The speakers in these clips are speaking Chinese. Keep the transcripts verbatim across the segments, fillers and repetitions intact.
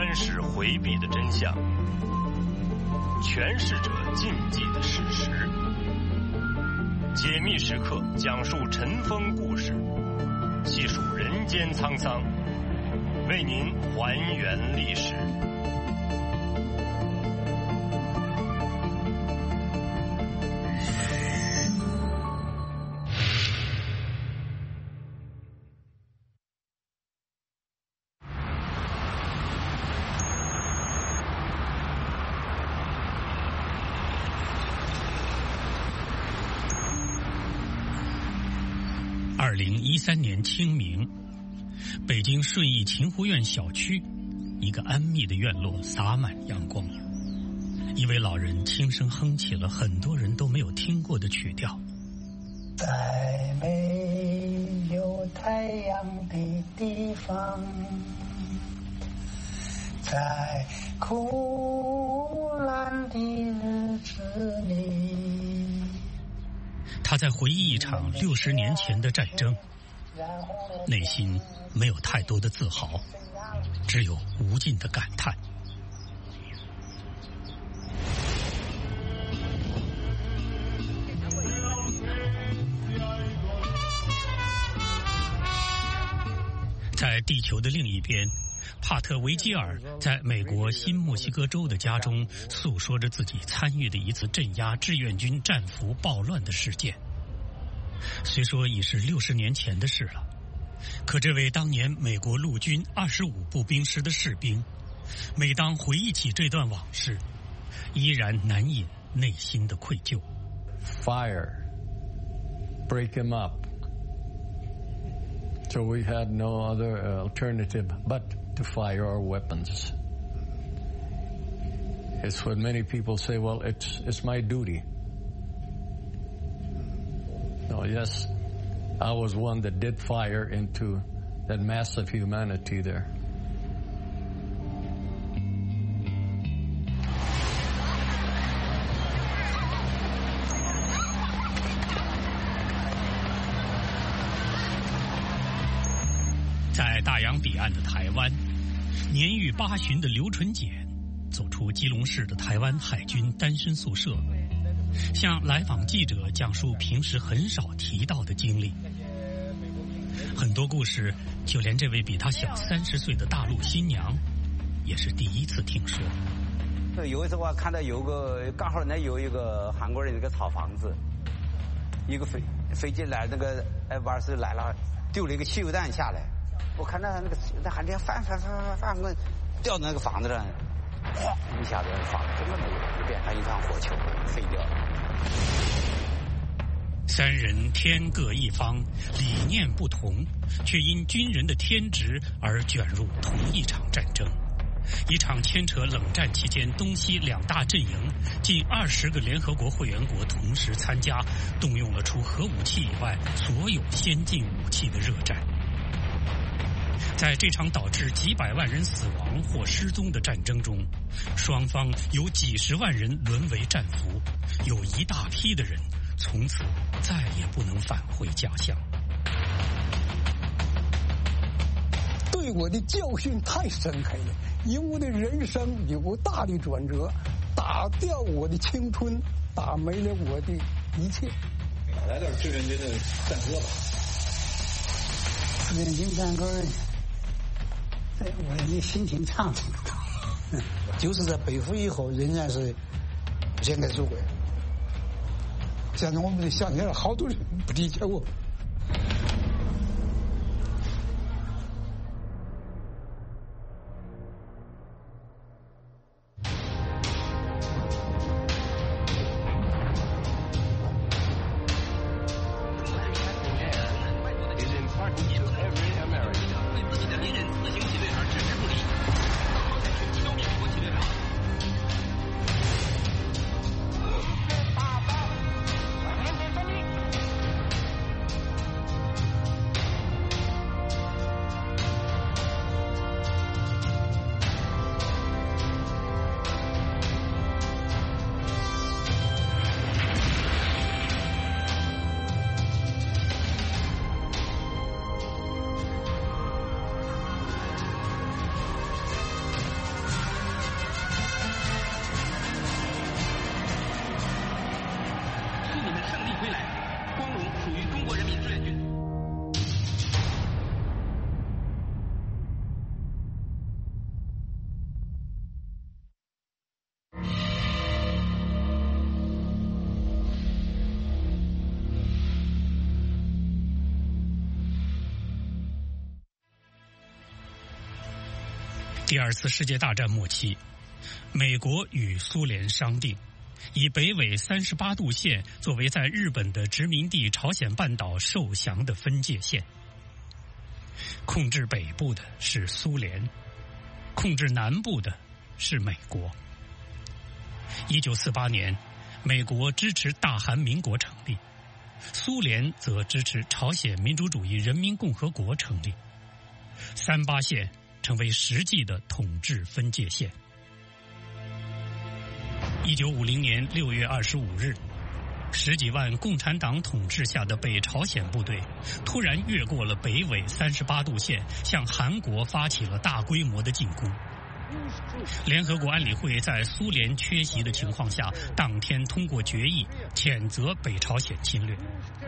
专使回避的真相，诠释者禁忌的事实。解密时刻讲述尘封故事，细数人间沧桑，为您还原历史。 二零一三年清明，北京顺义秦湖苑小区，一个安谧的院落洒满阳光。一位老人轻声哼起了很多人都没有听过的曲调。 在没有太阳的地方，在苦难的日子里， 他在回忆一场六十年前的战争，内心没有太多的自豪，只有无尽的感叹。在地球的另一边，帕特维基尔在美国新墨西哥州的家中诉说着自己参与的一次镇压志愿军战俘暴乱的事件。虽说已是六十年前的事了，可这位当年美国陆军二十五步兵师的士兵，每当回忆起这段往事，依然难隐内心的愧疚。 Fire, break him up. So we had no other alternative but to fire our weapons. It's what many people say, well, it's, it's my duty. No, yes, I was one that did fire into that mass of humanity there. 在大洋彼岸的台湾，年逾八旬的刘纯简走出基隆市的台湾海军单身宿舍，向来访记者讲述平时很少提到的经历。很多故事，就连这位比他小三十岁的大陆新娘，也是第一次听说。 有一次我看到有个刚好那有一个韩国人那个炒房子，一个飞飞机来那个哎玩是来了，丢了一个汽油弹下来。我看到那个那还这样翻翻翻翻翻翻，掉到那个房子上，哗一下子房子根本没有，就变成一团火球飞掉了。 三人天各一方，理念不同，却因军人的天职而卷入同一场战争，一场牵扯冷战期间东西两大阵营近二十个联合国会员国同时参加，动用了除核武器以外所有先进武器的热战。在这场导致几百万人死亡或失踪的战争中，双方有几十万人沦为战俘，有一大批的人从此再也不能返回家乡。 对我的教训太深刻了，因为我的人生有个大的转折，打掉我的青春，打没了我的一切。 来点志愿军的战歌吧。 志愿军战歌，我的心情唱的，就是在北服以后，仍然是献给祖国。现在我们想起来，好多人不理解我。 第二次世界大战末期，美国与苏联商定，以北纬三十八度线作为在日本的殖民地朝鲜半岛受降的分界线。控制北部的是苏联，控制南部的是美国。一九四八年，美国支持大韩民国成立，苏联则支持朝鲜民主主义人民共和国成立。三八线成为实际的统治分界线。一九五零年六月二十五日，十几万共产党统治下的北朝鲜部队突然越过了北纬三十八度线，向韩国发起了大规模的进攻。联合国安理会在苏联缺席的情况下，当天通过决议，谴责北朝鲜侵略。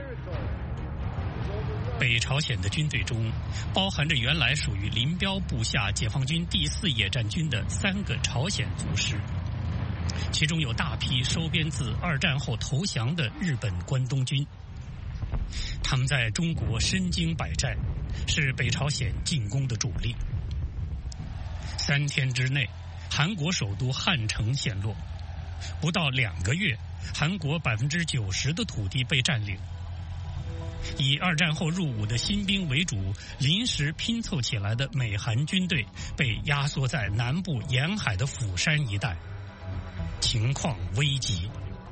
北朝鲜的军队中包含着原来属于林彪部下解放军第四野战军的三个朝鲜族师，其中有大批收编自二战后投降的日本关东军。他们在中国身经百战，是北朝鲜进攻的主力。三天之内，韩国首都汉城陷落，不到两个月，韩国百分之九十的土地被占领。以二战后入伍的新兵为主，临时拼凑起来的美韩军队被压缩在南部沿海的釜山一带，情况危急。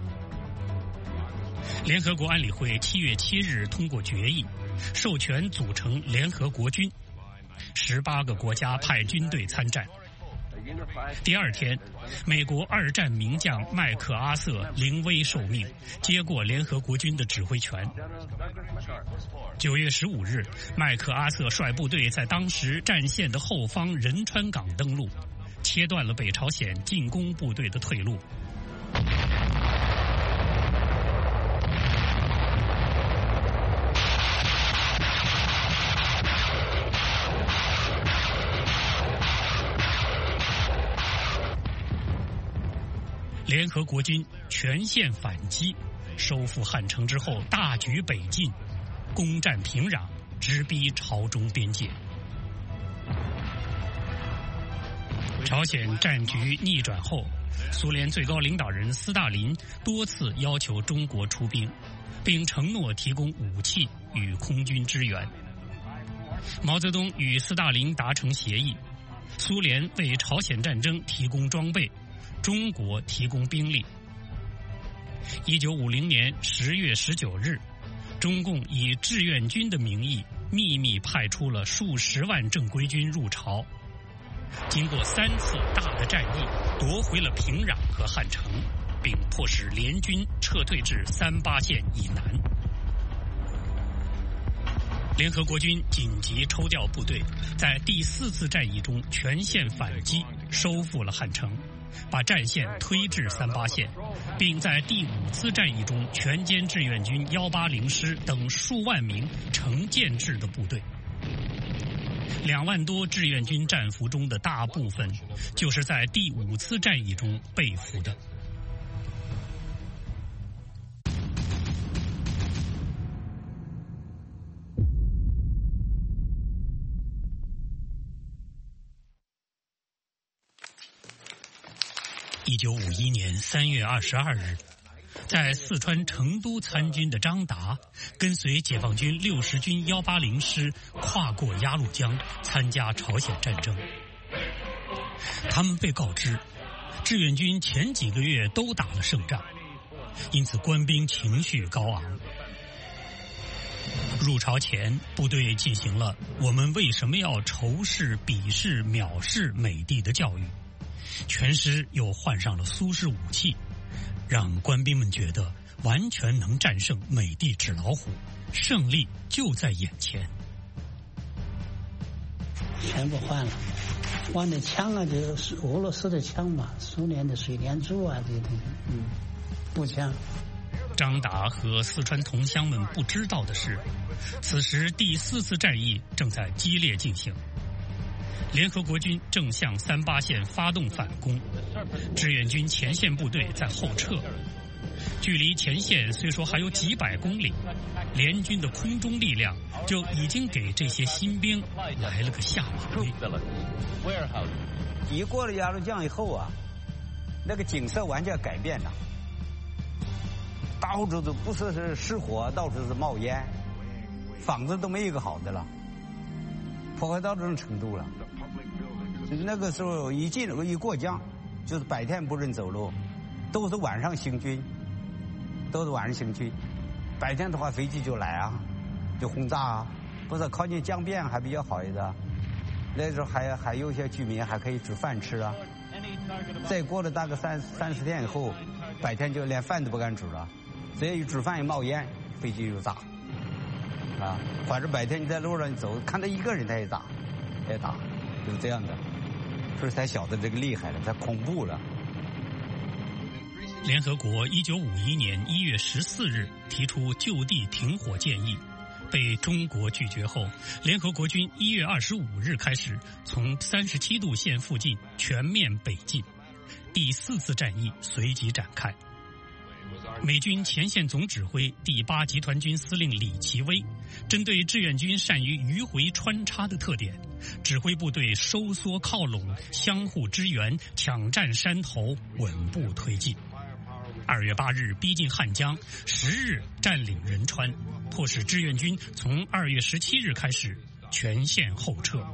联合国安理会七月七日通过决议，授权组成联合国军，十八个国家派军队参战。第二天，美国二战名将麦克阿瑟临危受命，接过联合国军的指挥权。九月十五日，麦克阿瑟率部队在当时战线的后方仁川港登陆，切断了北朝鲜进攻部队的退路。联合国军全线反击，收复汉城之后，大举北进，攻占平壤，直逼朝中边界。朝鲜战局逆转后，苏联最高领导人斯大林多次要求中国出兵，并承诺提供武器与空军支援。毛泽东与斯大林达成协议，苏联为朝鲜战争提供装备，中国提供兵力。一九五零年十月十九日，中共以志愿军的名义秘密派出了数十万正规军入朝，经过三次大的战役，夺回了平壤和汉城，并迫使联军撤退至三八线以南。联合国军紧急抽调部队，在第四次战役中全线反击，收复了汉城，把战线推至三八线，并在第五次战役中全歼志愿军一八零师等数万名成建制的部队。两万多志愿军战俘中的大部分就是在第五次战役中被俘的。一九五一年三月二十二日，在四川成都参军的张达，跟随解放军六十军一八零师跨过鸭绿江，参加朝鲜战争。他们被告知，志愿军前几个月都打了胜仗，因此官兵情绪高昂。入朝前，部队进行了我们为什么要仇视、鄙视、藐视美帝的教育。全师又换上了苏式武器，让官兵们觉得完全能战胜美帝纸老虎，胜利就在眼前。 全部换了，换的枪啊，就是俄罗斯的枪嘛，苏联的水帘珠啊，这些东西，嗯，步枪。 张达和四川同乡们不知道的是，此时第四次战役正在激烈进行。联合国军正向三八线发动反攻，志愿军前线部队在后撤。 距离前线虽说还有几百公里，联军的空中力量就已经给这些新兵来了个下马威。 一过了鸭绿江以后啊，那个景色完全改变了，到处都不是是失火，到处是冒烟，房子都没一个好的了，破坏到这种程度了。那个时候一进一过江，就是白天不准走路，都是晚上行军，都是晚上行军。白天的话，飞机就来啊，就轰炸啊。不是靠近江边还比较好一点，那时候还还有一些居民还可以煮饭吃啊。再过了大概三三十天以后，白天就连饭都不敢煮了，只要一煮饭一冒烟，飞机就炸。啊，反正白天你在路上走，看到一个人他也炸，也打，就是这样的。所以才晓得这个厉害了，才恐怖了。 联合国一九五一年一月十四日提出就地停火建议，被中国拒绝后，联合国军一月二十五日开始从三十七度线附近全面北进，第四次战役随即展开。美军前线总指挥第八集团军司令李奇微，针对志愿军善于迂回穿插的特点，指挥部队收缩靠拢，相互支援，抢占山头，稳步推进。二月八日逼近汉江，十日占领仁川，迫使志愿军从二月十七日开始全线后撤。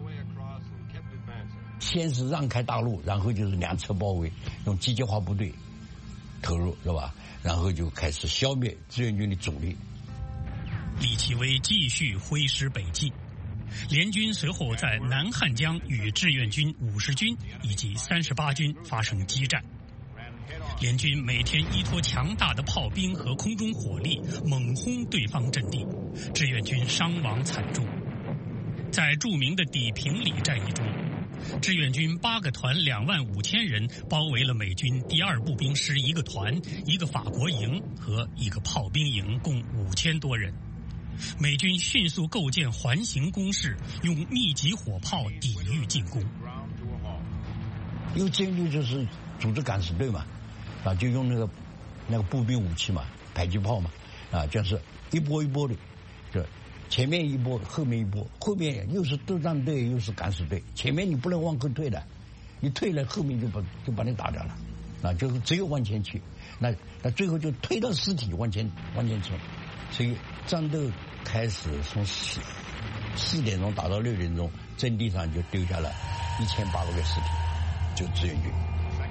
先是让开大路，然后就是两侧包围，用机械化部队投入，是吧？然后就开始消灭志愿军的主力。 李奇微继续挥师北进，联军随后在南汉江与志愿军五十军以及三十八军发生激战。联军每天依托强大的炮兵和空中火力猛轰对方阵地，志愿军伤亡惨重。在著名的砥平里战役中，志愿军八个团两万五千人包围了美军第二步兵师一个团、一个法国营和一个炮兵营，共五千多人。美军迅速构建环形工事，用密集火炮抵御进攻。 因为志愿军就是组织敢死队嘛，啊，就用那个那个步兵武器嘛，迫击炮嘛，啊，就是一波一波的，就前面一波，后面一波，后面又是作战队，又是敢死队，前面你不能往后退的，你退了后面就把就把你打掉了，啊，就是只有往前去，那那最后就推到尸体往前往前冲，所以战斗开始从四四点钟打到六点钟，阵地上就丢下了一千八百个尸体，就志愿军。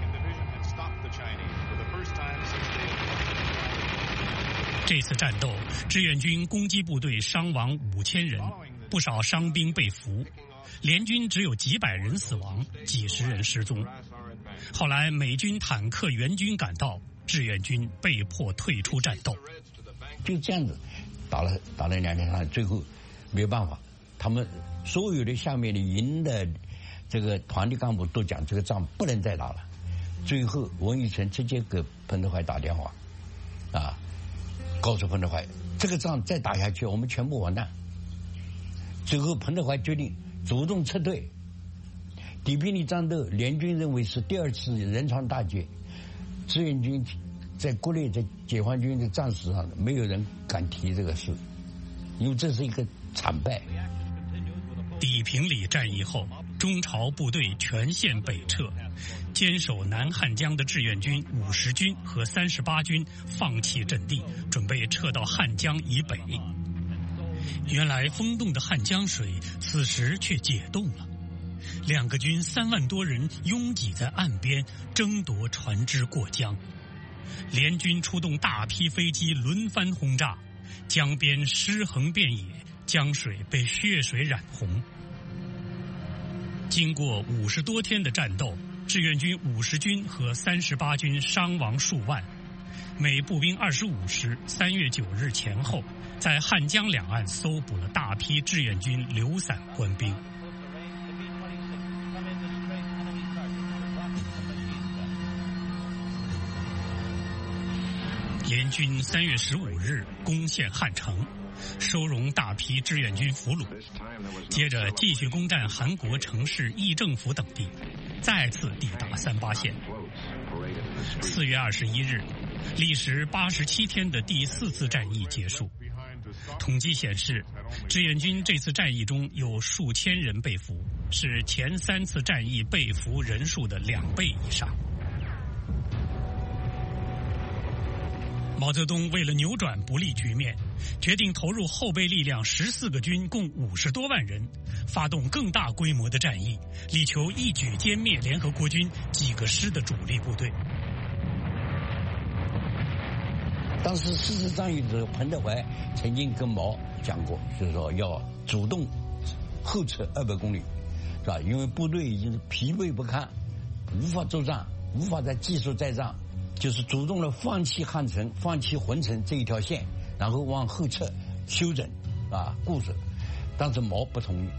这次战斗，志愿军攻击部队伤亡五千人，不少伤兵被俘，联军只有几百人死亡，几十人失踪。后来美军坦克援军赶到，志愿军被迫退出战斗。 就这样子打了打了两天上，最后没有办法，他们所有的下面的营的这个团的干部都讲这个仗不能再打了。最后文玉成直接给彭德怀打电话，啊，告诉彭德怀这个仗再打下去我们全部完蛋。最后彭德怀决定主动撤退。砥平里战斗，联军认为是第二次仁川大捷，志愿军在国内在解放军的战史上没有人敢提这个事，因为这是一个惨败。 砥平里战役后，中朝部队全线北撤，坚守南汉江的志愿军五十军和三十八军放弃阵地，准备撤到汉江以北。原来封冻的汉江水此时却解冻了，两个军三万多人拥挤在岸边争夺船只过江，联军出动大批飞机轮番轰炸，江边尸横遍野，江水被血水染红。经过五十多天的战斗，志愿军五十军和三十八军伤亡数万。美步兵二十五师三月九日前后，在汉江两岸搜捕了大批志愿军流散官兵。联军三月十五日攻陷汉城，收容大批志愿军俘虏，接着继续攻占韩国城市议政府等地，再次抵达三八线。四月二十一日， 历时八十七天的第四次战役结束。统计显示，志愿军这次战役中有数千人被俘，是前三次战役被俘人数的两倍以上。毛泽东为了扭转不利局面，决定投入后备力量十四个军，共五十多万人，发动更大规模的战役，力求一举歼灭联合国军几个师的主力部队。 当时四次战役的时候，彭德怀曾经跟毛讲过，就是说要主动后撤二百公里，是吧？因为部队已经是疲惫不堪，无法作战，无法再继续再战，就是主动的放弃汉城、放弃浑城这一条线，然后往后撤休整，啊，固守。当时毛不同意。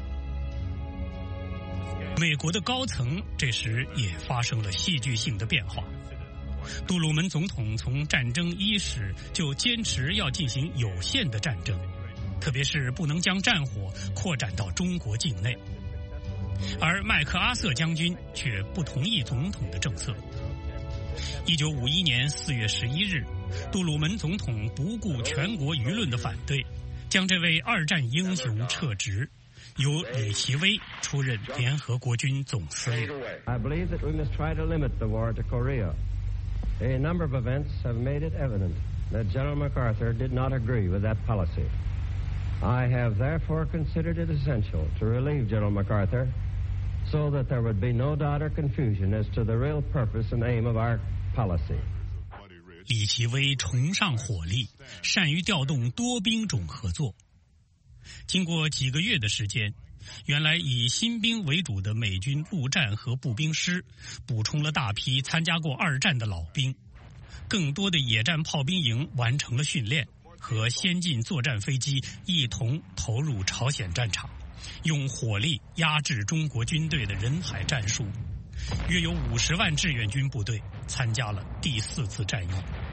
美国的高层这时也发生了戏剧性的变化。杜鲁门总统从战争伊始就坚持要进行有限的战争，特别是不能将战火扩展到中国境内。而麦克阿瑟将军却不同意总统的政策。一九五一年四月十一日，杜鲁门总统不顾全国舆论的反对，将这位二战英雄撤职，由李奇微出任联合国军总司令。 I believe that we must try to limit the war to Korea. A number of events have made it evident that General MacArthur did not agree with that policy. I have therefore considered it essential to relieve General MacArthur so that there would be no doubt or confusion as to the real purpose and aim of our policy. 李奇微崇尚火力，善于调动多兵种合作。经过几个月的时间，原来以新兵为主的美军陆战和步兵师补充了大批参加过二战的老兵，更多的野战炮兵营完成了训练，和先进作战飞机一同投入朝鲜战场，用火力压制中国军队的人海战术。约有五十万志愿军部队参加了第四次战役。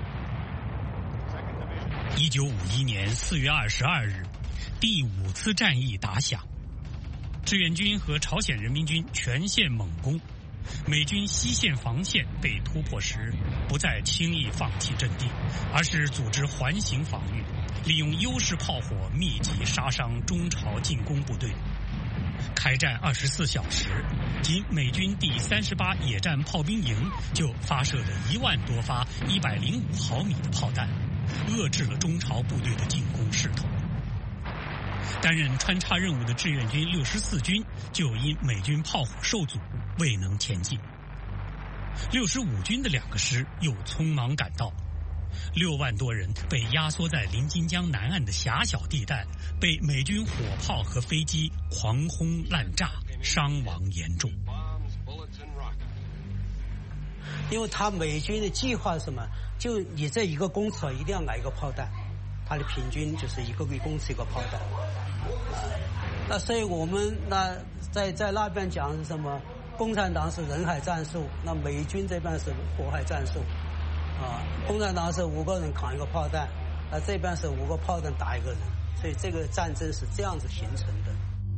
一九五一年四月二十二日，第五次战役打响。志愿军和朝鲜人民军全线猛攻，美军西线防线被突破时，不再轻易放弃阵地，而是组织环形防御，利用优势炮火密集杀伤中朝进攻部队。开战二十四小时，仅美军第三十八野战炮兵营就发射了一万多发一百零五毫米的炮弹，遏制了中朝部队的进攻势头。担任穿插任务的志愿军六十四军就因美军炮火受阻，未能前进。六十五军的两个师又匆忙赶到，六万多人被压缩在临津江南岸的狭小地带，被美军火炮和飞机狂轰滥炸，伤亡严重。 因为他美军的计划是什么？就你这一个公尺一定要来一个炮弹，它的平均就是一个公尺一个炮弹。那所以我们那在在那边讲是什么？共产党是人海战术，那美军这边是火海战术。啊，共产党是五个人扛一个炮弹，那这边是五个炮弹打一个人，所以这个战争是这样子形成的。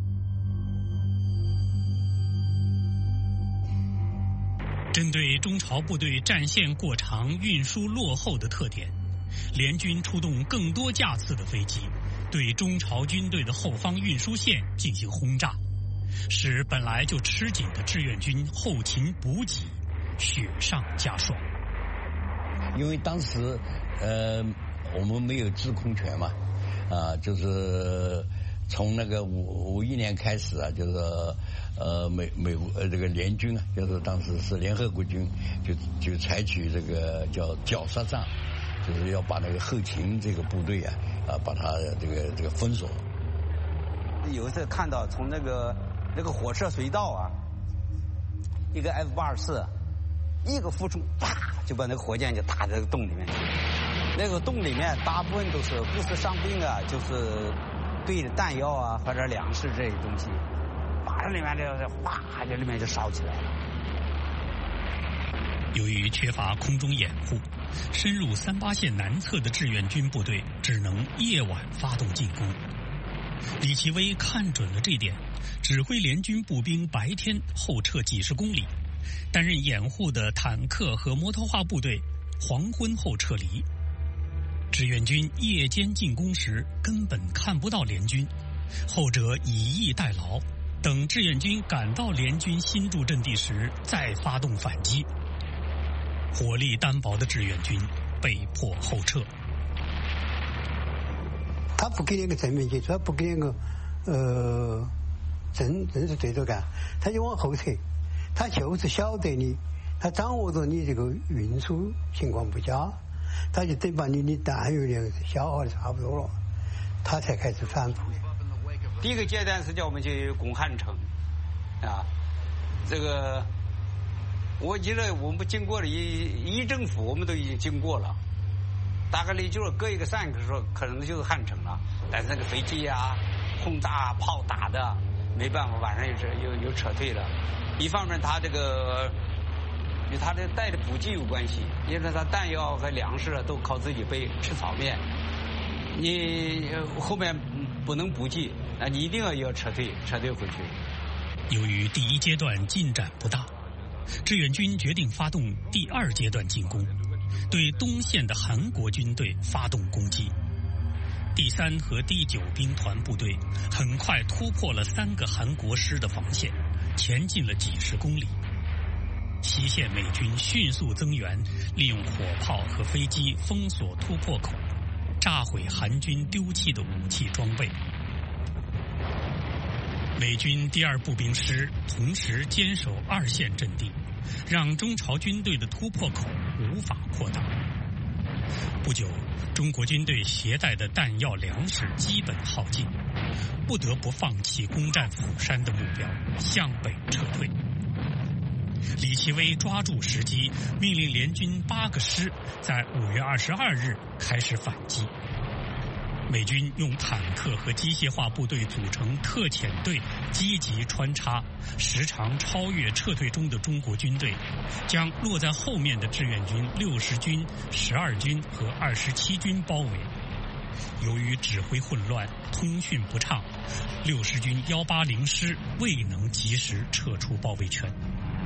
针对中朝部队战线过长、运输落后的特点，联军出动更多架次的飞机，对中朝军队的后方运输线进行轰炸，使本来就吃紧的志愿军后勤补给雪上加霜。 因为当时，呃，我们没有制空权嘛，啊，就是从那个五五一年开始啊，就是呃美美国呃这个联军啊，就是当时是联合国军，就就采取这个叫绞杀战，就是要把那个后勤这个部队啊啊把它这个这个封锁。 有一次看到从那个那个火车隧道啊，一个 F 八十四。一个俯冲，啪就把那个火箭就打在那个洞里面。那个洞里面大部分都是不是伤兵啊，就是堆的弹药啊或者粮食这些东西，把这里面这哗，这里面就烧起来了。 由于缺乏空中掩护，深入三八线南侧的志愿军部队只能夜晚发动进攻。李奇微看准了这点，指挥联军步兵白天后撤几十公里。担任掩护的坦克和摩托化部队黄昏后撤离。志愿军夜间进攻时根本看不到联军，后者以逸待劳，等志愿军赶到联军新驻阵地时再发动反击。火力单薄的志愿军被迫后撤。 他不给那个正面接触，他不给那个呃正正式对着干，他就往后撤。他就是晓得你，他掌握着你这个运输情况不佳，他就得把你的弹药量消耗的差不多了，他才开始反扑。 第一个阶段是叫我们去攻汉城，啊，这个我记得我们经过了一一政府，我们都已经经过了。大概率就是隔一个山，可说可能就是汉城了，但是那个飞机啊、轰炸、炮打的，没办法，晚上又是又又撤退了。一方面，他这个与他的带的补给有关系，因为他弹药和粮食都靠自己背，吃草面。你后面不能补给，那你一定要要撤退，撤退回去。 由于第一阶段进展不大，志愿军决定发动第二阶段进攻。对东线的韩国军队发动攻击，第三和第九兵团部队很快突破了三个韩国师的防线，前进了几十公里。西线美军迅速增援，利用火炮和飞机封锁突破口，炸毁韩军丢弃的武器装备。美军第二步兵师同时坚守二线阵地，让中朝军队的突破口无法扩大。不久，中国军队携带的弹药粮食基本耗尽，不得不放弃攻占釜山的目标，向北撤退。李奇微抓住时机，命令联军八个师在五月二十二日开始反击。美军用坦克和机械化部队组成特遣队，积极穿插，时常超越撤退中的中国军队，将落在后面的志愿军六十军、十二军和二十七军包围。由于指挥混乱、通讯不畅，六十军幺八零师未能及时撤出包围圈。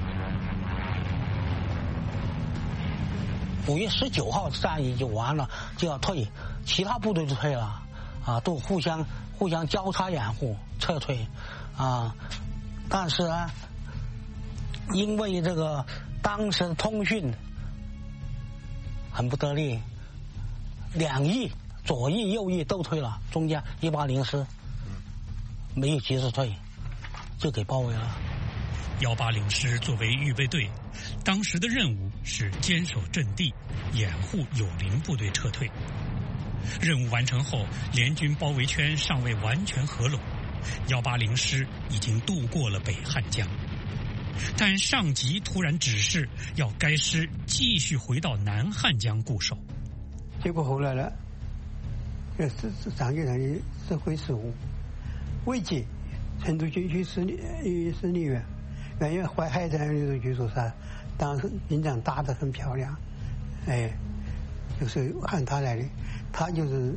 五月十九号战役就完了，就要退，其他部队都退了，啊，都互相互相交叉掩护撤退，啊，但是呢，因为这个当时通讯很不得力，两翼左翼右翼都退了，中间一八零师没有及时退，就给包围了。 幺八零师作为预备队，当时的任务是坚守阵地，掩护友邻部队撤退。任务完成后，联军包围圈尚未完全合拢，幺八零师已经渡过了北汉江，但上级突然指示要该师继续回到南汉江固守。 结果后来呢，这是是上级上的指挥失误，未及成都军区司令司令员。原来淮海战役的据说啥，当时营长打得很漂亮，哎，就是喊他来的，他就是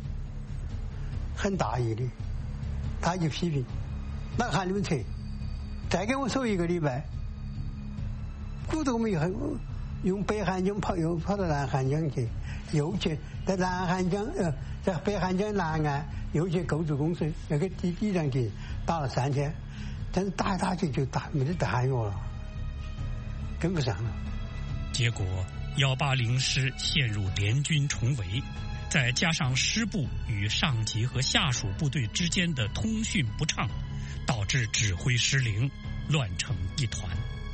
很大意的，他就批评，那喊你们撤，再给我守一个礼拜，鼓捣我们又用北汉江跑又跑到南汉江去，又去在南汉江呃在北汉江南岸又去构筑工程，那个抵抵挡敌打了三天。但是打一打就就打没得弹药了，跟不上了。 结果幺八零师陷入联军重围，再加上师部与上级和下属部队之间的通讯不畅，导致指挥失灵，乱成一团。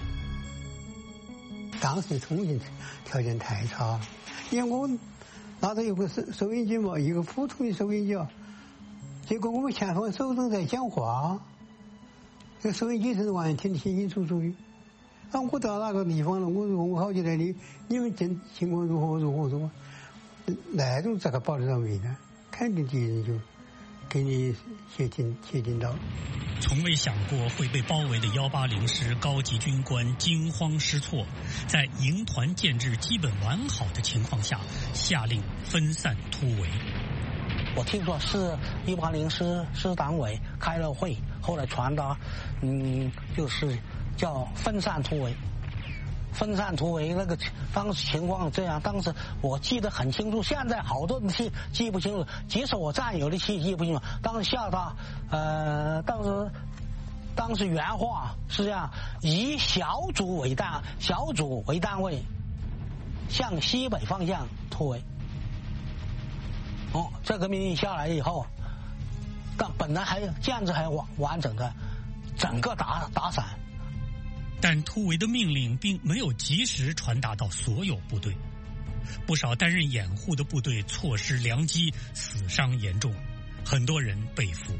当时通讯条件太差了，因为我拿着有个收收音机嘛，一个普通的收音机啊，结果我们前方首长在讲话。这个收音机是完全听得清清楚楚的。啊，我到那个地方了，我说我好起来的，你们情情况如何如何如何？那种这个保得上命呢？肯定敌人就给你写进写进到。 从未想过会被包围的幺八零师高级军官惊慌失措，在营团建制基本完好的情况下，下令分散突围。 我听说是一八零师师党委开了会，后来传达，嗯，就是叫分散突围。 分散突围那个当时情况这样，当时我记得很清楚，现在好多人记记不清楚，即使我战友的记记不清楚。当时下达，呃，当时当时原话是这样：以小组为单，小组为单位，向西北方向突围。哦，这个命令下来以后，但本来还建制还完完整的，整个打打散。 但突围的命令并没有及时传达到所有部队，不少担任掩护的部队错失良机，死伤严重，很多人被俘。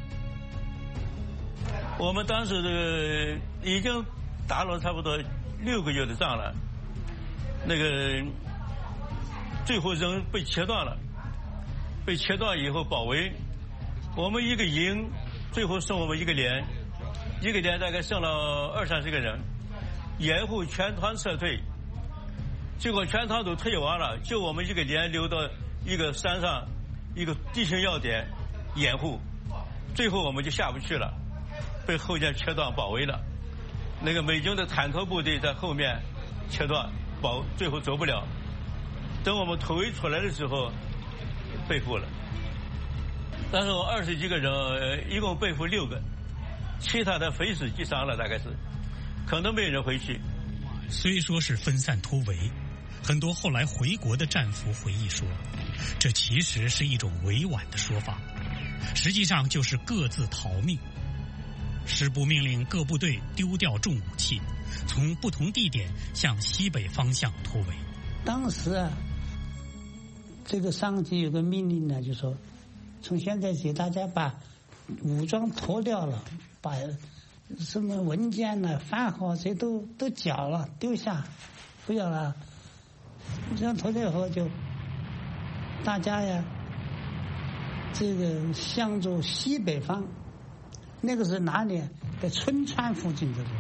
我们当时这个已经打了差不多六个月的仗了，那个最后人被切断了，被切断以后包围，我们一个营最后剩我们一个连。一个连大概剩了二三十个人，掩护全团撤退，结果全团都退完了，就我们一个连留到一个山上一个地形要点掩护，最后我们就下不去了，被后面切断包围了。那个美军的坦克部队在后面切断保，最后走不了。等我们突围出来的时候，被俘了。但是我二十几个人，一共被俘六个。其他的非死即伤了，大概是，可能没人回去。 虽说是分散突围，很多后来回国的战俘回忆说，这其实是一种委婉的说法，实际上就是各自逃命。师部命令各部队丢掉重武器，从不同地点向西北方向突围。 当时啊，这个上级有个命令呢，就说从现在起大家把武装脱掉了，把什么文件呢、番号这都都缴了，丢下，不要了。这样脱掉以后就大家呀，这个向着西北方，那个是哪里？在春川附近的时候。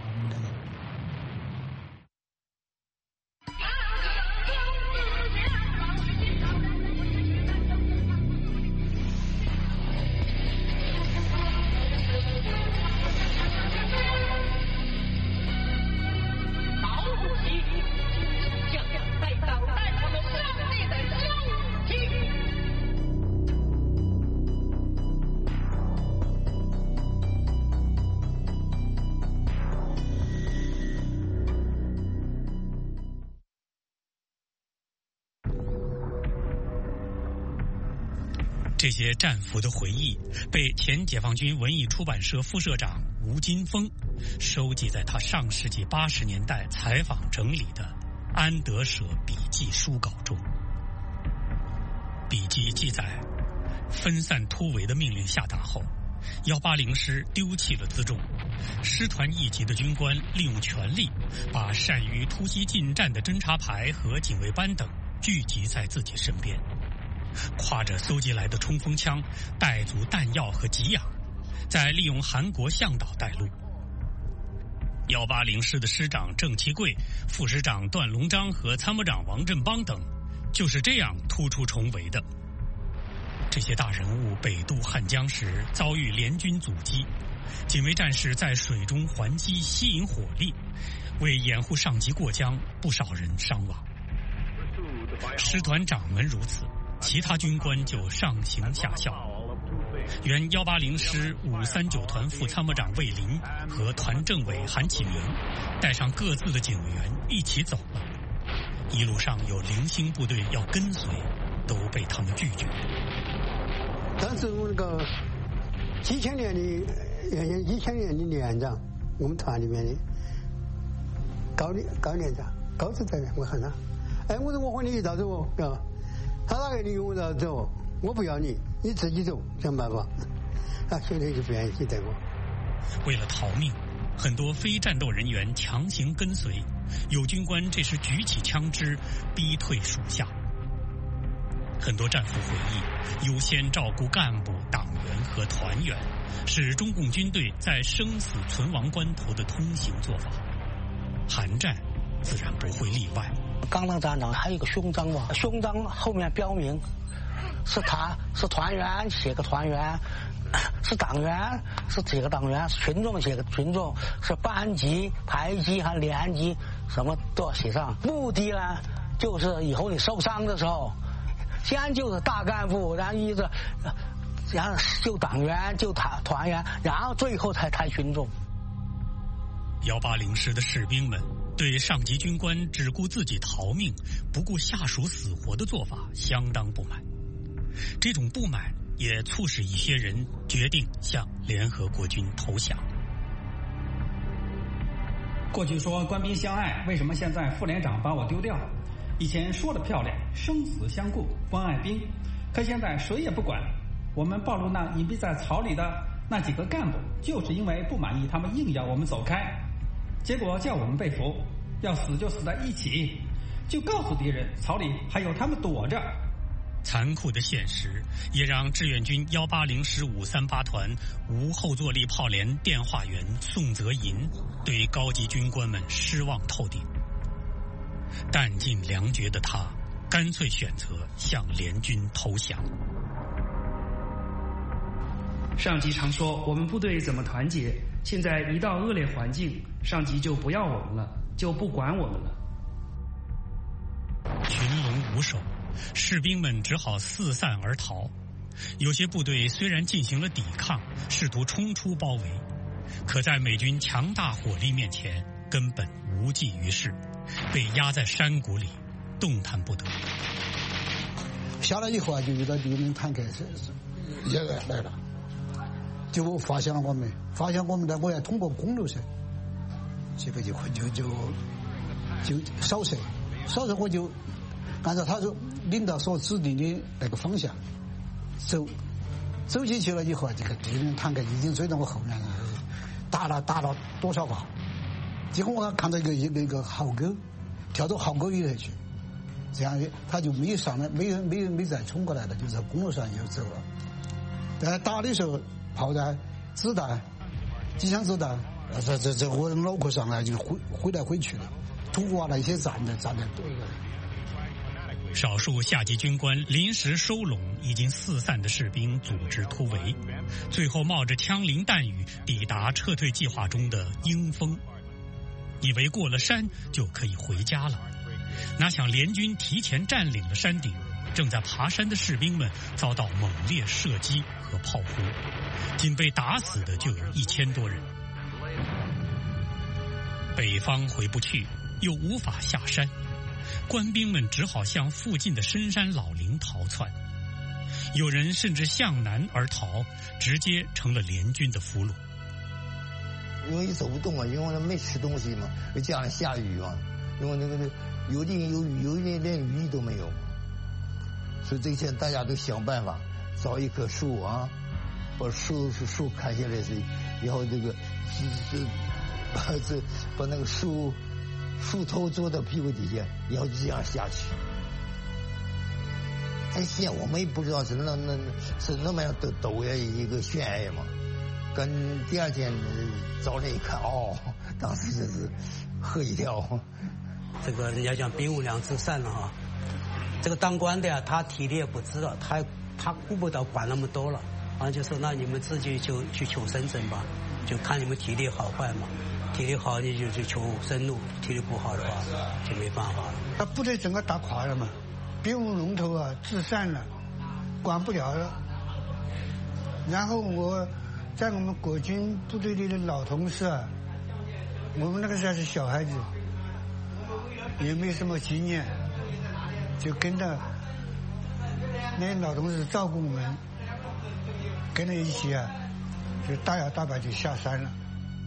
这些战俘的回忆被前解放军文艺出版社副社长吴金峰收集在他上世纪八十年代采访整理的安德舍笔记书稿中。笔记记载，分散突围的命令下达后，一八零师丢弃了辎重，师团一级的军官利用权力，把善于突击进战的侦察排和警卫班等聚集在自己身边，挎着搜集来的冲锋枪，带足弹药和给养，再利用韩国向导带路。一八零师的师长郑其贵、副师长段龙章和参谋长王振邦等，就是这样突出重围的。这些大人物北渡汉江时遭遇联军阻击，警卫战士在水中还击吸引火力，为掩护上级过江，不少人伤亡。师团长们如此，其他军官就上行下效。原一八零师五三九团副参谋长魏林和团政委韩启明带上各自的警卫员一起走了，一路上有零星部队要跟随，都被他们拒绝。 当时我那个几千年的一千年的连长，我们团里面的高连高连长高指在我喊他，哎，我说我和你一道走哦，他那个你跟我一道走，我不要你，你自己走，想办法。他兄弟就不愿意去带我。 为了逃命，很多非战斗人员强行跟随，有军官这时举起枪支逼退属下。很多战俘回忆，优先照顾干部、党员和团员，是中共军队在生死存亡关头的通行做法。韩战自然不会例外。 刚当站长还有一个胸章嘛，胸章后面标明是团是团员，写个团员， 是党员，是几个党员，群众写个群众，是班级、排级还连级，什么都要写上。目的呢，就是以后你受伤的时候，先就是大干部，然后一直，然后就党员，就团团员，然后最后才才群众。 幺八零师的士兵们对上级军官只顾自己逃命，不顾下属死活的做法相当不满。这种不满也促使一些人决定向联合国军投降。 过去说官兵相爱，为什么现在副连长把我丢掉？以前说的漂亮，生死相顾，关爱兵，可现在谁也不管。我们暴露那隐蔽在草里的那几个干部，就是因为不满意，他们硬要我们走开，结果叫我们被俘，要死就死在一起，就告诉敌人草里还有他们躲着。 残酷的现实也让志愿军幺八零师五三八团无后坐力炮连电话员宋泽银对高级军官们失望透顶。弹尽粮绝的他干脆选择向联军投降。 上级常说我们部队怎么团结，现在一到恶劣环境，上级就不要我们了，就不管我们了。 群龙无首，士兵们只好四散而逃。有些部队虽然进行了抵抗，试图冲出包围，可在美军强大火力面前根本无济于事，被压在山谷里动弹不得。 下来以后啊，就遇到敌人坦克也来了，就发现了我们，发现我们呢，我要通过公路噻，这个就就就就扫射，扫射我就按照他说领导所指定的那个方向走，走进去了以后啊，这个敌人坦克已经追到我后面了，打了打了多少个，结果我看到一个一个一个壕沟，跳到壕沟里头去，这样他就没有上来，没有没有没再冲过来了，就在公路上又走了。但打的时候，炮弹、子弹、机枪子弹，这这这我脑壳上来就挥挥来挥去的，土瓦那些站的站的多。 少数下级军官临时收拢已经四散的士兵，组织突围，最后冒着枪林弹雨抵达撤退计划中的鹰峰，以为过了山就可以回家了。哪想联军提前占领了山顶，正在爬山的士兵们遭到猛烈射击和炮轰，仅被打死的就有一千多人。北方回不去，又无法下山，官兵们只好向附近的深山老林逃窜，有人甚至向南而逃，直接成了联军的俘虏。 因为走不动啊，因为没吃东西嘛，又加上下雨嘛，因为那个有地有雨，有一连雨都没有，所以这些大家都想办法找一棵树啊，把树树砍下来，是然后这个这这把这把那个树树头坐到屁股底下，然后就这样下去。哎，现在我们也不知道是那那是那么样陡陡呀一个悬崖嘛。跟第二天早晨一看，哦，当时就是吓一跳。 这个人家讲兵无两至善了哈，这个当官的呀，他体力也不支了，他他顾不到管那么多了，然后就说那你们自己就去求生存吧，就看你们体力好坏嘛，体力好你就去求生路，体力不好的话就没办法了。 他部队整个打垮了嘛，兵无龙头啊，至散了，管不了了。然后我在我们国军部队里的老同事啊，我们那个时候是小孩子，也没什么经验，就跟着那些老同事照顾我们，跟着一起啊，就大摇大摆就下山了。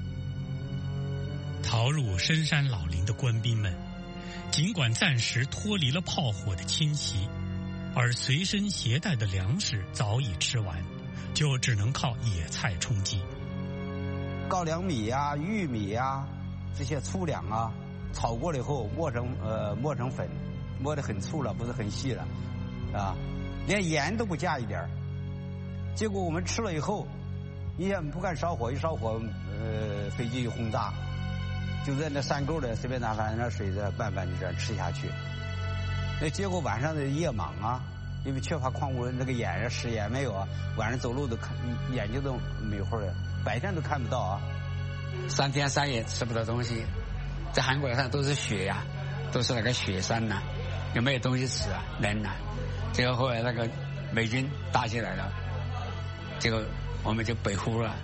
逃入深山老林的官兵们，尽管暂时脱离了炮火的侵袭，而随身携带的粮食早已吃完，就只能靠野菜充饥。 高粱米呀、啊、玉米呀、啊、这些粗粮啊，炒过了以后磨成呃磨成粉，磨得很粗了，不是很细了，啊，连盐都不加一点。结果我们吃了以后，你也不敢烧火，一烧火，呃，飞机一轰炸，就在那山沟里随便拿饭那水的拌拌就这样吃下去。那结果晚上的夜盲啊， 因为缺乏矿物，那个眼呀视野没有啊，晚上走路都看眼睛都迷糊了，白天都看不到啊。 三天三夜吃不到东西，在韩国上都是雪呀、啊，都是那个雪山呐、啊，有没有东西吃啊？冷啊！结果后来那个美军打起来了，结果我们就北呼了。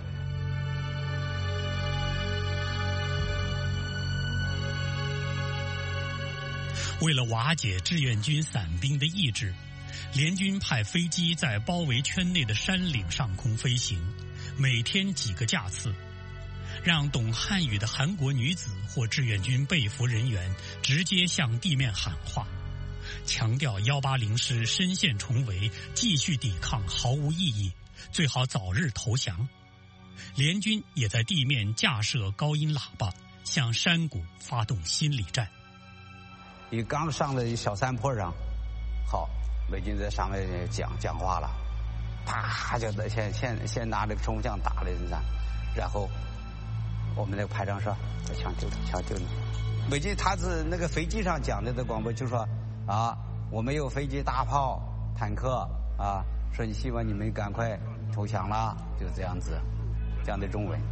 为了瓦解志愿军伞兵的意志，联军派飞机在包围圈内的山岭上空飞行，每天几个架次，让懂汉语的韩国女子或志愿军被俘人员直接向地面喊话，强调幺八零师深陷重围，继续抵抗毫无意义，最好早日投降。联军也在地面架设高音喇叭，向山谷发动心理战。 你刚上了小山坡上，好，美军在上面讲讲话了，啪就先先先拿这个冲锋枪打了人家，然后我们那个排长说：“这枪丢了，枪丢了。”美军他是那个飞机上讲的的广播就说：“啊，我们有飞机、大炮、坦克啊，说你希望你们赶快投降了，就这样子，这样的中文。”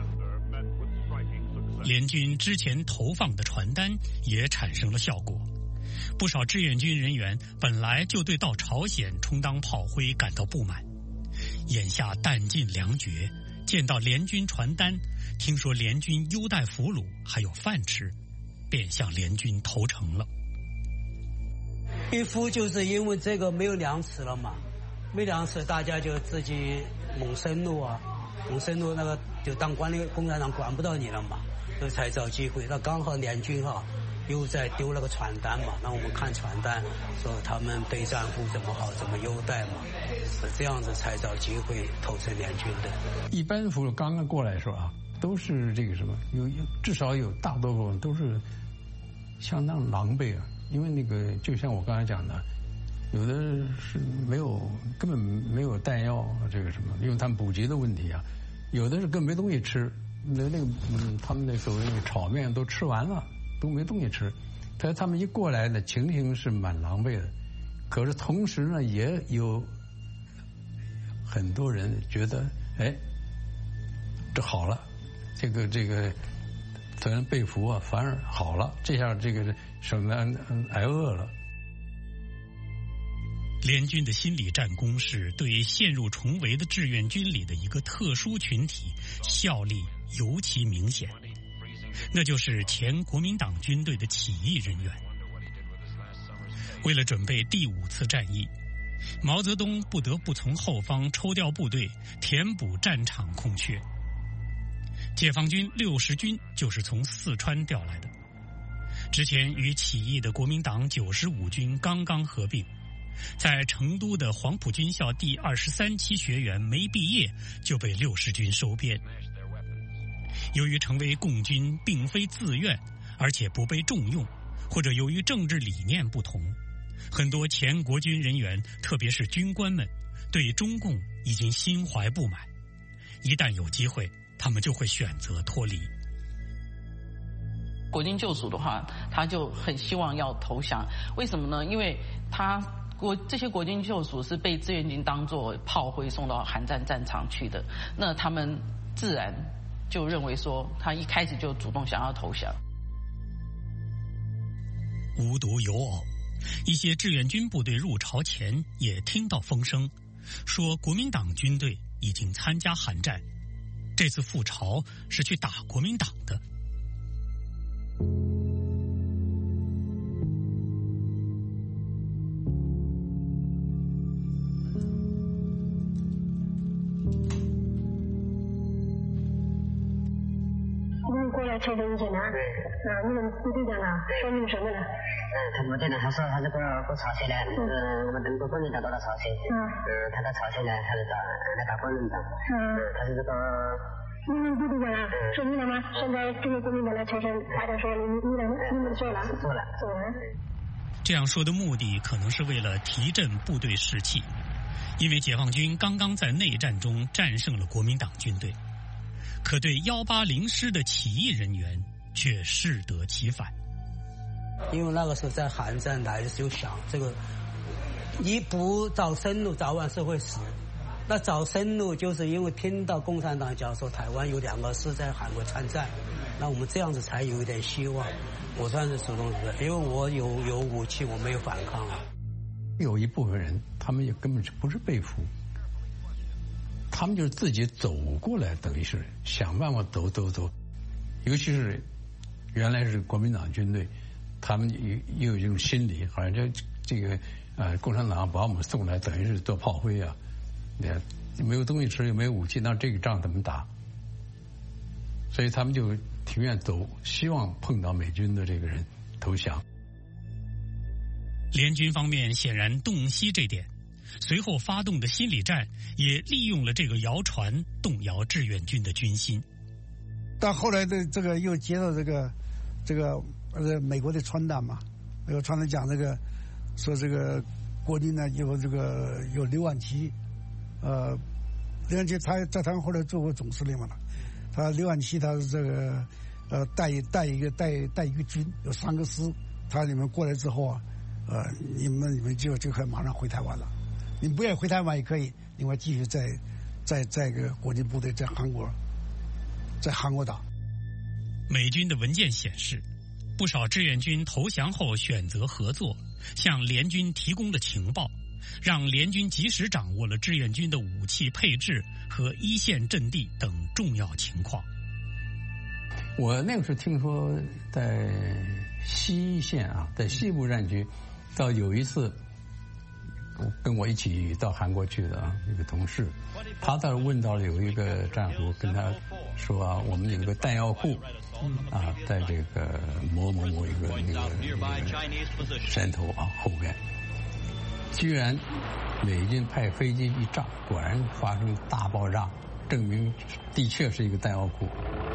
联军之前投放的传单也产生了效果，不少志愿军人员本来就对到朝鲜充当炮灰感到不满，眼下弹尽粮绝，见到联军传单，听说联军优待俘虏还有饭吃，便向联军投诚了。 被俘就是因为这个没有粮食了嘛，没粮食大家就自己猛生怒啊，猛生怒那个就当管理共产党管不到你了嘛，所以才找机会。那刚好联军哈、啊、又在丢了个传单嘛，那我们看传单说他们对战俘怎么好，怎么优待嘛，是这样子才找机会投诚联军的。 一般俘虏刚刚过来的时候啊，都是这个什么，有至少有大多数都是相当狼狈啊，因为那个就像我刚才讲的，有的是没有根本没有弹药，这个什么，因为他们补给的问题啊，有的是更没东西吃。那那个嗯，他们那所谓那个炒面都吃完了，都没东西吃。但是他们一过来呢，情形是蛮狼狈的。可是同时呢，也有很多人觉得，哎，这好了，这个这个虽然被俘啊，反而好了，这下这个省得挨饿了。 联军的心理战功是对陷入重围的志愿军里的一个特殊群体效力尤其明显，那就是前国民党军队的起义人员。为了准备第五次战役，毛泽东不得不从后方抽调部队，填补战场空缺。解放军六十军就是从四川调来的，之前与起义的国民党九十五军刚刚合并，在成都的黄埔军校第二十三期学员没毕业就被六十军收编。由于成为共军并非自愿，而且不被重用，或者由于政治理念不同，很多前国军人员，特别是军官们，对中共已经心怀不满。一旦有机会，他们就会选择脱离。 国军旧属的话，他就很希望要投降，为什么呢？因为他国这些国军旧属是被志愿军当作炮灰送到韩战战场去的，那他们自然就认为说，他一开始就主动想要投降。 无独有偶，一些志愿军部队入朝前也听到风声，说国民党军队已经参加韩战，这次赴朝是去打国民党的。 陈生意见呢？啊，你们部队长呢？说明什么呢？ 嗯，他部队长他说他是过过朝鲜来，嗯，我们中国国民党到了朝鲜，嗯，嗯，他到朝鲜来，他是打来打国民党，嗯，他是这个。 你们部队长啊，说明了吗？现在这个国民党的陈生，排长说你你们你们做了， 做了， 做了。 这样说的目的可能是为了提振部队士气，因为解放军刚刚在内战中战胜了国民党军队。可对幺八零师的起义人员却适得其反， 因为那个时候在韩战来的时候想，这个你不找生路，早晚是会死。那找生路，就是因为听到共产党讲说台湾有两个师在韩国参战，那我们这样子才有一点希望。我算是主动的，因为我有有武器，我没有反抗啊。 有一部分人，他们也根本不是被俘，他们就是自己走过来，等于是想办法走走走。尤其是原来是国民党军队，他们也也有这种心理，好像这这个呃共产党把我们送来，等于是做炮灰啊。也没有东西吃，又没有武器，那这个仗怎么打？所以他们就情愿走，希望碰到美军的这个人投降。 联军方面显然洞悉这点，随后发动的心理战也利用了这个谣传，动摇志愿军的军心。 但后来的这个又接到这个这个呃美国的传单嘛，美国传单讲这个说这个国军呢有这个有刘万奇。呃，刘万奇他在台湾后来做过总司令嘛了，他刘万奇他是这个呃带带一个带带一个军，有三个师，他你们过来之后啊，呃你们你们就就可以马上回台湾了，你们不愿意回台湾也可以，另外继续在在在个国军部队在韩国在韩国打。 美军的文件显示，不少志愿军投降后选择合作，向联军提供了情报。让联军及时掌握了志愿军的武器配置和一线阵地等重要情况。 我那个时候听说，在西线啊，在西部战区，到有一次，跟我一起到韩国去的啊，一个同事，他倒是问到了有一个战俘跟他说啊，我们有一个弹药库啊，在这个某某某一个那个那个山头啊后边。居然美军派飞机一炸，果然发生大爆炸，证明的确是一个弹药库。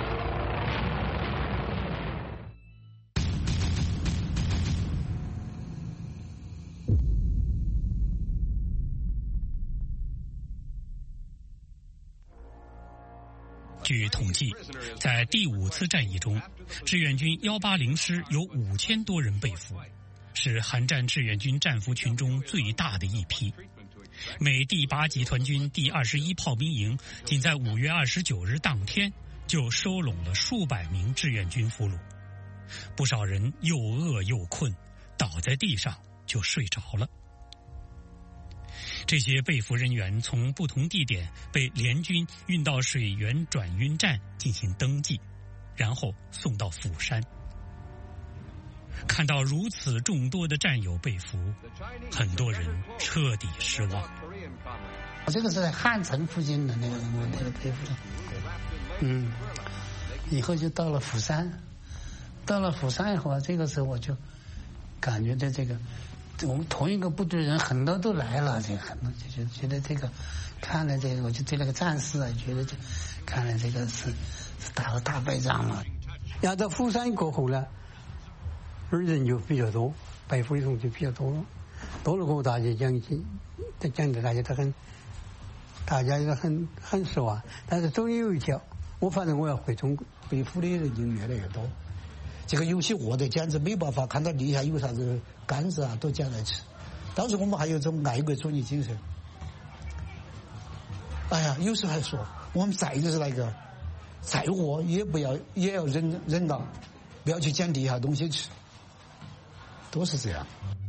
据统计，在第五次战役中，志愿军一八零师有五千多人被俘。是韩战志愿军战俘群中最大的一批。美第八集团军第二十一炮兵营仅在五月二十九日当天就收拢了数百名志愿军俘虏，不少人又饿又困，倒在地上就睡着了。这些被俘人员从不同地点被联军运到水源转运站进行登记，然后送到釜山。看到如此众多的战友被俘，很多人彻底失望。 这个是在汉城附近的那个那个被俘的，嗯，以后就到了釜山，到了釜山以后啊，这个时候我就感觉到这个我们同一个部队人很多都来了，这个很多就觉得这个看了这个，我就对那个战士啊，觉得这看了这个是是打了大败仗了。然后到釜山过后呢，人就比较多，被俘的同学比较多了，多了过后大家讲起，讲的大家都很，大家都很很失望。但是总有一条，我反正我要回中国，被俘的人就越来越多。这个有些饿的简直没办法，看到地下有啥子杆子啊，都捡来吃。当时我们还有种爱国主义精神。哎呀，有时候还说，我们再就是那个，再饿也不要，也要忍忍让，不要去捡地下东西吃。都是这样。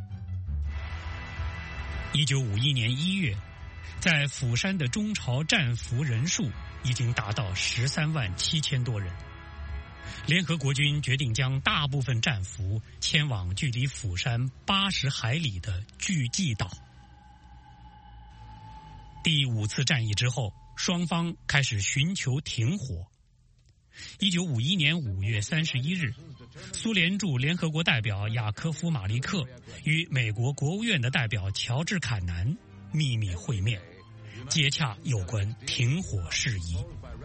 一九五一年一月，在釜山的中朝战俘人数已经达到十三万七千多人。联合国军决定将大部分战俘迁往距离釜山八十海里的巨济岛。第五次战役之后，双方开始寻求停火。一九五一年五月三十一日，苏联驻联合国代表雅科夫·马利克与美国国务院的代表乔治·坎南秘密会面，接洽有关停火事宜。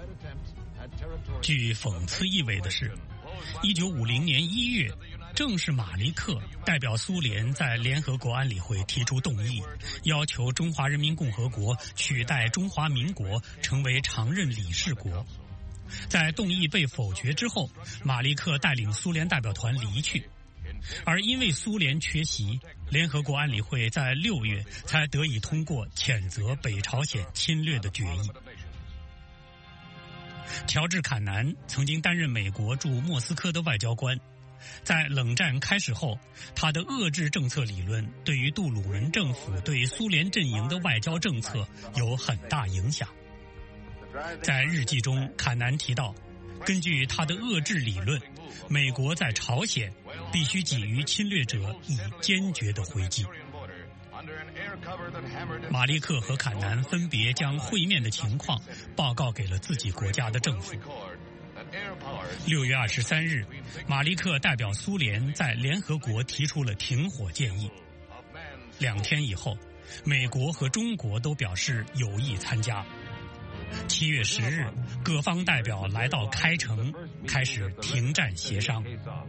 具讽刺意味的是，一九五零年一月，正是马利克代表苏联在联合国安理会提出动议，要求中华人民共和国取代中华民国成为常任理事国。在动议被否决之后，马利克带领苏联代表团离去。 而因为苏联缺席，联合国安理会在六月才得以通过谴责北朝鲜侵略的决议。乔治·坎南曾经担任美国驻莫斯科的外交官，在冷战开始后，他的遏制政策理论对于杜鲁门政府对苏联阵营的外交政策有很大影响。在日记中，坎南提到，根据他的遏制理论，美国在朝鲜必须给予侵略者以坚决的回击。马利克和坎南分别将会面的情况报告给了自己国家的政府。六月二十三日，马利克代表苏联在联合国提出了停火建议。两天以后，美国和中国都表示有意参加。七月十日，各方代表来到开城，开始停战协商。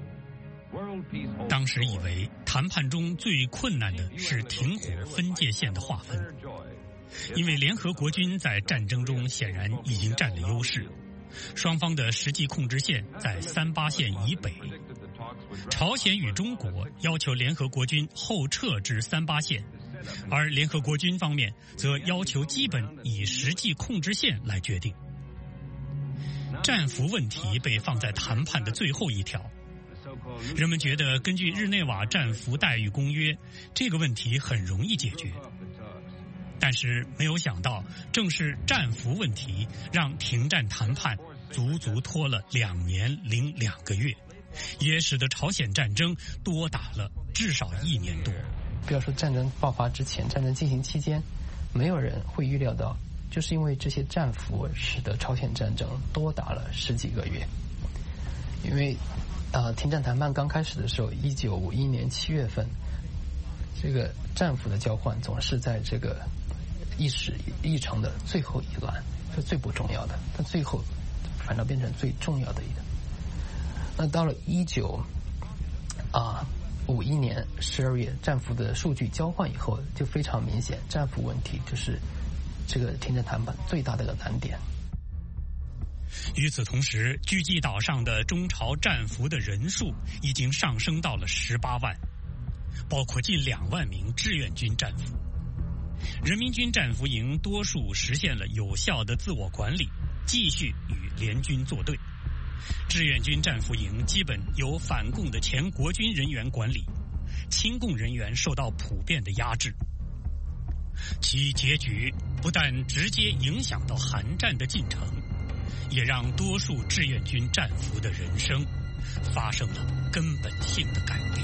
当时以为谈判中最困难的是停火分界线的划分，因为联合国军在战争中显然已经占了优势，双方的实际控制线在三八线以北。朝鲜与中国要求联合国军后撤至三八线，而联合国军方面则要求基本以实际控制线来决定。战俘问题被放在谈判的最后一条。人们觉得根据日内瓦战俘待遇公约，这个问题很容易解决。但是没有想到，正是战俘问题让停战谈判足足拖了两年零两个月，也使得朝鲜战争多打了至少一年多。 不要说战争爆发之前，战争进行期间，没有人会预料到，就是因为这些战俘使得朝鲜战争多打了十几个月。因为呃，停战谈判刚开始的时候，一九五一年七月份，这个战俘的交换总是在这个议事议程的最后一栏，是最不重要的，但最后反倒变成最重要的一个。那到了一九啊五一年十二月，战俘的数据交换以后，就非常明显，战俘问题就是这个停战谈判最大的一个难点。 与此同时，巨济岛上的中朝战俘的人数已经上升到了十八万，包括近两万名志愿军战俘。人民军战俘营多数实现了有效的自我管理，继续与联军作对。志愿军战俘营基本由反共的前国军人员管理，亲共人员受到普遍的压制。其结局不但直接影响到韩战的进程，也让多数志愿军战俘的人生发生了根本性的改变。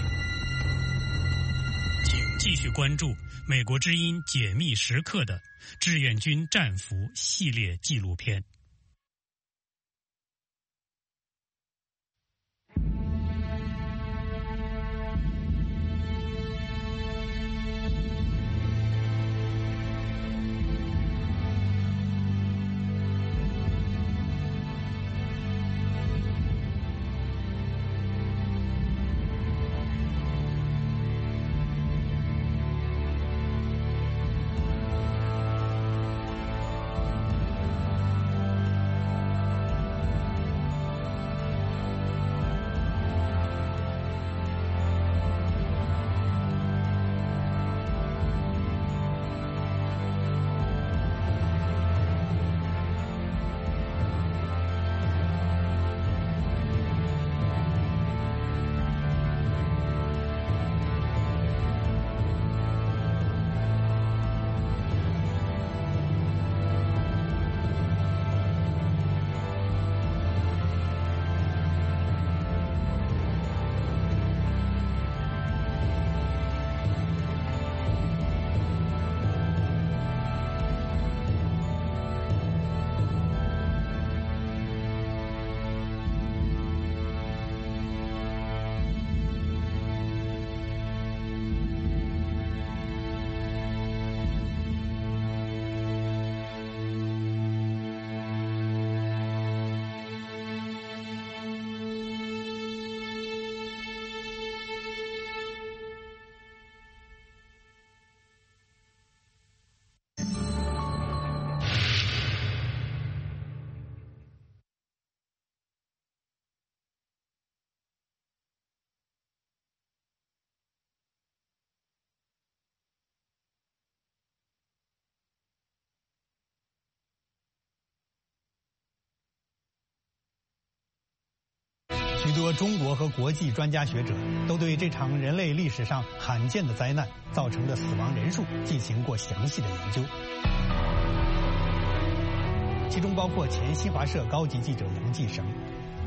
请继续关注美国之音解密时刻的志愿军战俘系列纪录片。 许多中国和国际专家学者都对这场人类历史上罕见的灾难造成的死亡人数进行过详细的研究，其中包括前新华社高级记者杨继绳。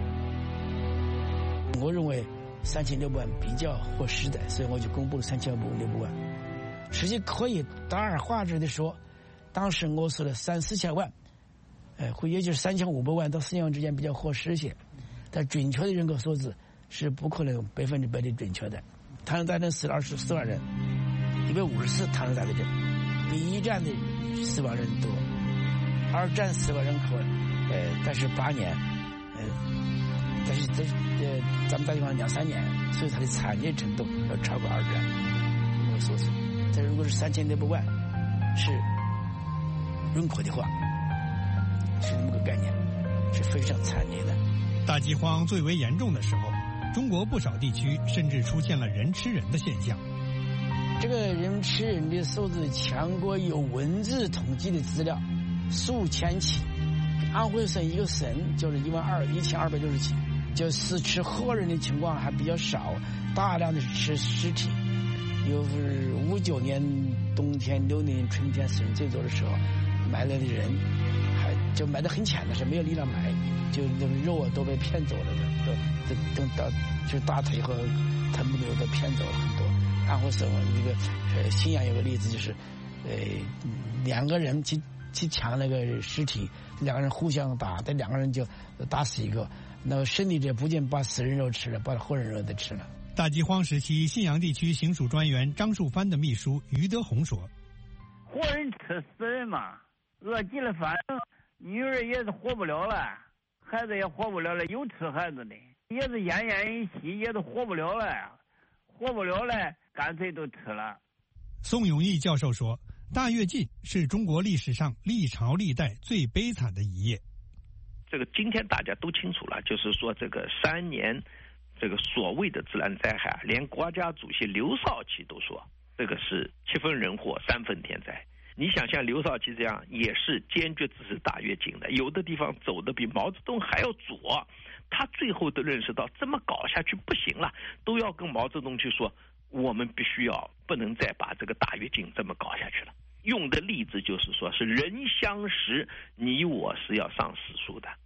我认为三千六百万比较合适的，所以我就公布了三千六百万。实际可以大而化之的说，当时我说了三四千万，呃，或也就是三千五百万到四千万之间比较合适些。但准确的人口数字是不可能百分之百的准确的。唐人大战死了二十四万人，一百五十四唐人大战，比一战的死亡人多，二战死亡人口，呃，但是八年，呃，但是这呃，咱们大地方两三年，所以它的惨烈程度要超过二战人口数字。但如果是三千六百万是人口的话，是这么个概念，是非常惨烈的。 大饥荒最为严重的时候，中国不少地区甚至出现了人吃人的现象。 这个人吃人的数字，全国有文字统计的资料数千起。安徽省一个省就是一万二一千二百六十起，就是吃活人的情况还比较少，大量的是吃尸体。有五九年冬天、六年春天死人最多的时候，埋来的人还就埋得很浅的，是没有力量埋。就那个肉啊都被骗走了的，都都都到就是大腿和臀部瘤都骗走了很多。安徽省那个呃信阳有个例子，就是呃两个人去去抢那个尸体，两个人互相打，这两个人就打死一个，那胜利者不仅把死人肉吃了，把活人肉都吃了。 大饥荒时期，信阳地区行署专员张树藩的秘书于德宏说：“ 活人吃死人嘛，饿极了反正女儿也是活不了了。”孩子也活不了了，有吃孩子的，也是奄奄一息，也都活不了了，活不了了，干脆都吃了。 宋永毅教授说，大跃进是中国历史上历朝历代最悲惨的一页。 这个今天大家都清楚了，就是说这个三年，这个所谓的自然灾害，连国家主席刘少奇都说，这个是七分人祸，三分天灾。你想像刘少奇这样也是坚决支持大跃进的，有的地方走的比毛泽东还要左，他最后都认识到这么搞下去不行了，都要跟毛泽东去说，我们必须要不能再把这个大跃进这么搞下去了。用的例子就是说是人相识，你我是要上史书的。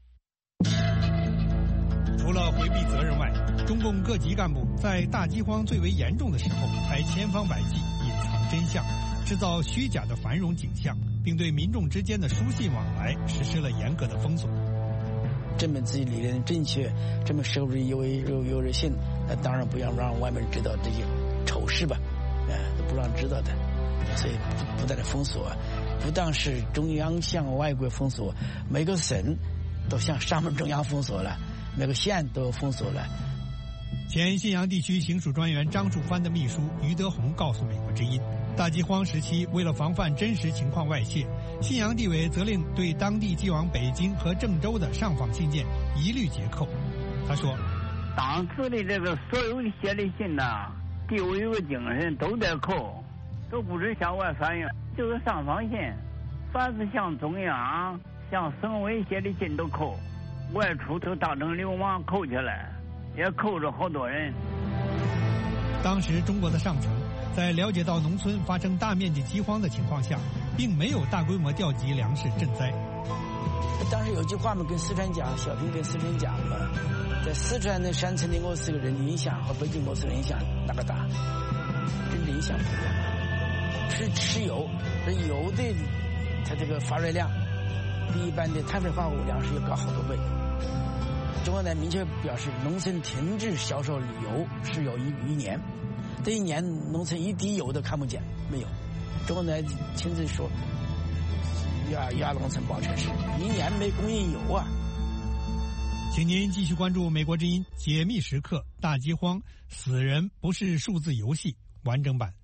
除了回避责任外，中共各级干部在大饥荒最为严重的时候还千方百计隐藏真相，制造虚假的繁荣景象，并对民众之间的书信往来实施了严格的封锁。 证明自己理念正确，证明社会有为有有人信，那当然不要让外面知道这些丑事吧，呃，不让知道的，所以不断的封锁，不但是中央向外国封锁，每个省都向上面中央封锁了，每个县都封锁了。 前信阳地区行署专员张树藩的秘书于德宏告诉美国之音，大饥荒时期，为了防范真实情况外泄，信阳地委责令对当地寄往北京和郑州的上访信件一律截扣。他说， 当时的这个所有的写的信呐，地委有个精神都在扣，都不是向外反映，就是上访信，凡是向中央、向省委写的信都扣，外出都当成流氓扣起来，也扣着好多人。 当时中国的上层在了解到农村发生大面积饥荒的情况下，并没有大规模调集粮食赈灾。 当时有句话嘛，跟四川讲，小平跟四川讲嘛，在四川的山城的我四个人影响和北京我四个人影响哪个大？真的影响不一样。是吃油，这油的它这个发热量比一般的碳水化合物粮食要高好多倍。中国呢明确表示，农村停止销售油是有一一年，这一年农村一滴油都看不见，没有。中国呢亲自说，亚亚农村保城市一年没供应油啊。 请您继续关注美国之音解密时刻大饥荒死人不是数字游戏完整版。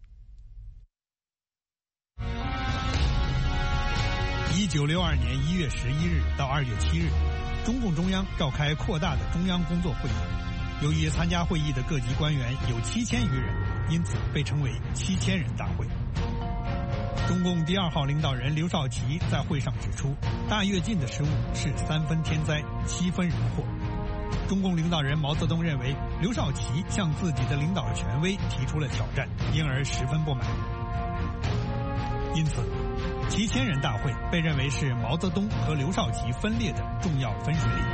一九六二年一月十一日到二月七日，中共中央召开扩大的中央工作会议。由于参加会议的各级官员有七千余人，因此被称为七千人大会。中共第二号领导人刘少奇在会上指出，大跃进的失误是三分天灾，七分人祸。 中共领导人毛泽东认为刘少奇向自己的领导权威提出了挑战，因而十分不满。因此，七千人大会被认为是毛泽东和刘少奇分裂的重要分水岭。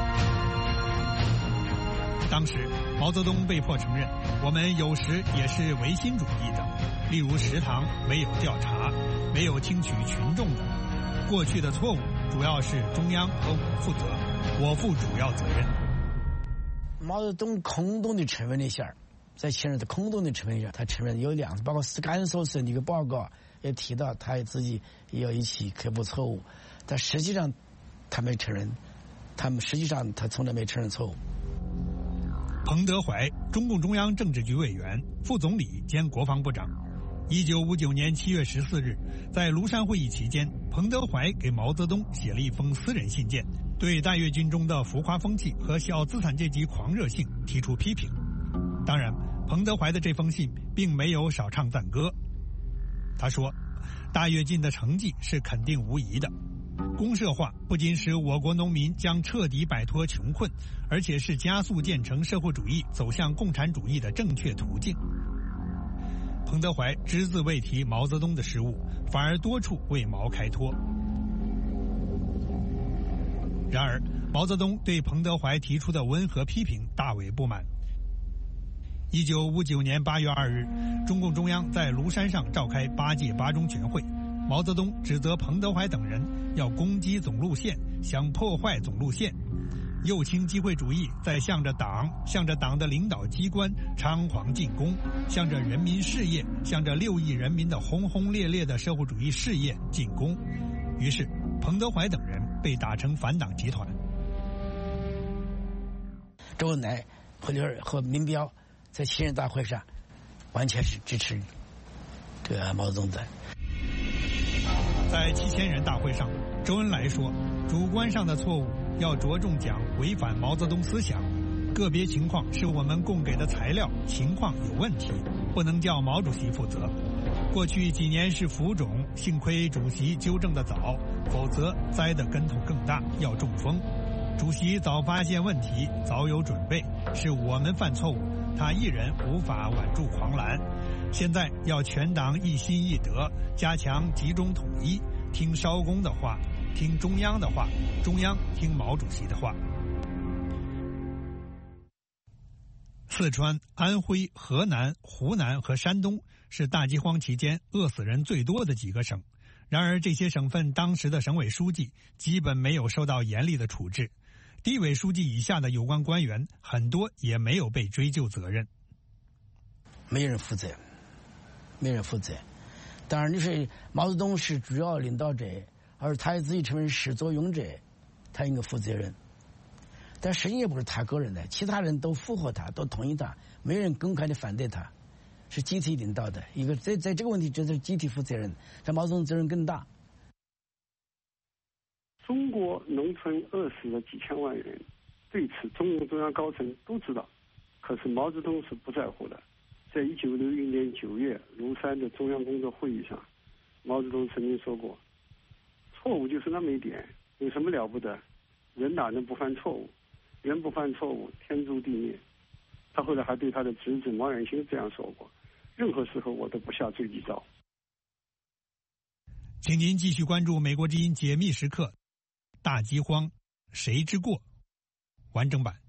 当时，毛泽东被迫承认，我们有时也是唯心主义的，例如食堂没有调查，没有听取群众的。过去的错误主要是中央和我负责，我负主要责任。 毛泽东空洞的承认了一下，在前面的空洞的承认一下，他承认有两次，包括甘肃省的一个报告也提到他自己也有一起克服错误，但实际上他没承认，他们实际上他从来没承认错误。 彭德怀，中共中央政治局委员、副总理兼国防部长。一九五九年七月十四日，在庐山会议期间，彭德怀给毛泽东写了一封私人信件，对大跃进中的浮夸风气和小资产阶级狂热性提出批评。当然，彭德怀的这封信并没有少唱赞歌。他说，大跃进的成绩是肯定无疑的。公社化不仅使我国农民将彻底摆脱穷困，而且是加速建成社会主义走向共产主义的正确途径。彭德怀只字未提毛泽东的失误，反而多处为毛开脱。然而，毛泽东对彭德怀提出的温和批评大为不满。一九五九年八月二日，中共中央在庐山上召开八届八中全会，毛泽东指责彭德怀等人要攻击总路线，想破坏总路线。右倾机会主义在向着党、向着党的领导机关猖狂进攻，向着人民事业、向着六亿人民的轰轰烈烈的社会主义事业进攻。于是，彭德怀等人被打成反党集团。 周恩来和刘和民彪在七人大会上完全是支持这个毛泽东的。 在七千人大会上，周恩来说，主观上的错误要着重讲违反毛泽东思想，个别情况是我们供给的材料情况有问题，不能叫毛主席负责。过去几年是浮肿，幸亏主席纠正得早，否则栽的跟头更大，要中风。主席早发现问题，早有准备，是我们犯错误，他一人无法挽住狂澜。现在要全党一心一德，加强集中统一，听艄公的话，听中央的话，中央听毛主席的话。四川、安徽、河南、湖南和山东是大饥荒期间饿死人最多的几个省。然而，这些省份当时的省委书记基本没有受到严厉的处置，地委书记以下的有关官员很多也没有被追究责任。 没人负责，没人负责。当然，你说毛泽东是主要领导者，而他自己成为始作俑者，他应该负责任。但实际也不是他个人的，其他人都附和他，都同意他，没人公开的反对他，是集体领导的一个。在在这个问题，这是集体负责任，但毛泽东责任更大。 中国农村饿死了几千万人，对此中共中央高层都知道，可是毛泽东是不在乎的。在一九六一年九月庐山的中央工作会议上，毛泽东曾经说过：“错误就是那么一点，有什么了不得？人哪能不犯错误？人不犯错误，天诛地灭。”他后来还对他的侄子毛远新这样说过：“任何时候我都不下追击招。” 请您继续关注美国之音解密时刻，大饥荒谁之过完整版。